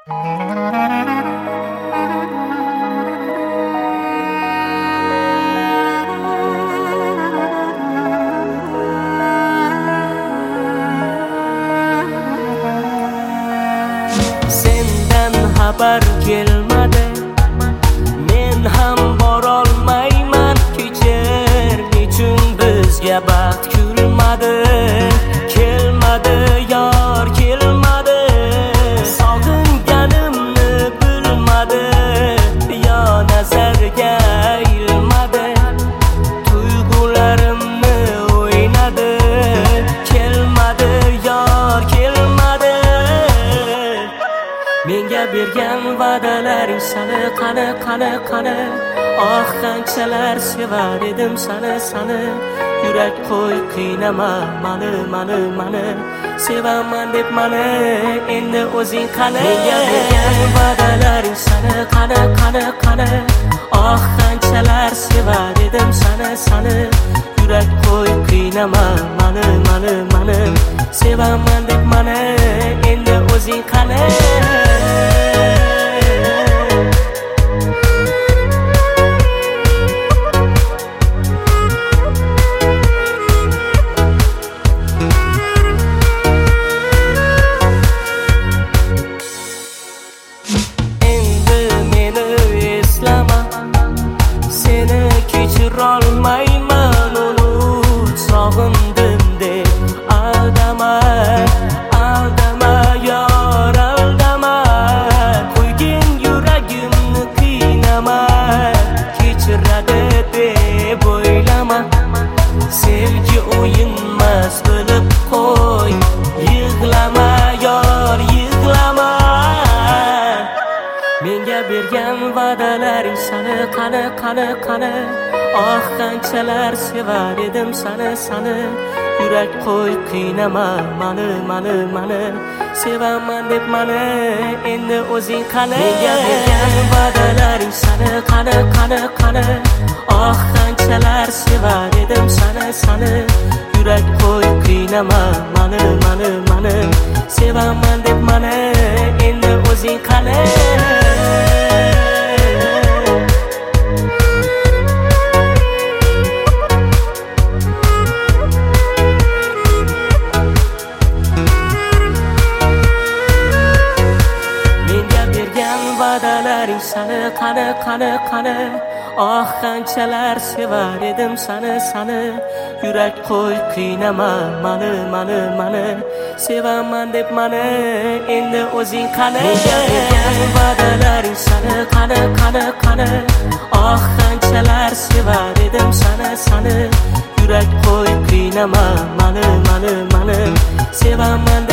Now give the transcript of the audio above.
Sendan xabar kelmadi, men ham borolmayman. Kechir, nechun bizga baxt kulmadi? Kelmadi yor, kelmadi. Sog'inganimni bilmadi, yo nazarga ilmadi. Tuyg'ularimni o'ynadi. Kelmadi yor, kelmadi. Menga bergan va'dalaring sani qani. Oh, qanchalar sevar edim sani. Yurak qo'y, qiynama mani. Sevaman deb mani, endi o'zing qani. Menga bergan va'dalaring sani qani. Oh, qanchalar sevar edim sani. Yurak qo'y, qiynama mani. Sevaman deb mani, endi o'zing qani. Seni kechirolmayman, unut, sog'indim deb aldama yor, aldama. Qo'ygin yuragimni qiynama, kechiradi deb o'ylama. Sevgi o'yinmas, bilib qo'y, yig'lama yor, yig'lama. Menga bergan va'dalaring sani qani. Oh, qanchalar sevar edim sani. Yurak qo'y, qiynama mani. Sevaman deb mani, endi o'zing qani. Menga bergan va'dalaring sani qani. Oh, qanchalar sevar edim sani. Yurak qo'y, qiynama mani. Sevaman deb mani, endi o'zing qani. Va'dalaring sani qani. Oh, qanchalar sevar edim sani. Yurak qo'y, qiynama mani. Sevaman deb mani, endi o'zing qani. Menga bergan va'dalaring sani qani. Oh, qanchalar sevar edim sani. Yurak qo'y, qiynama mani. Sevaman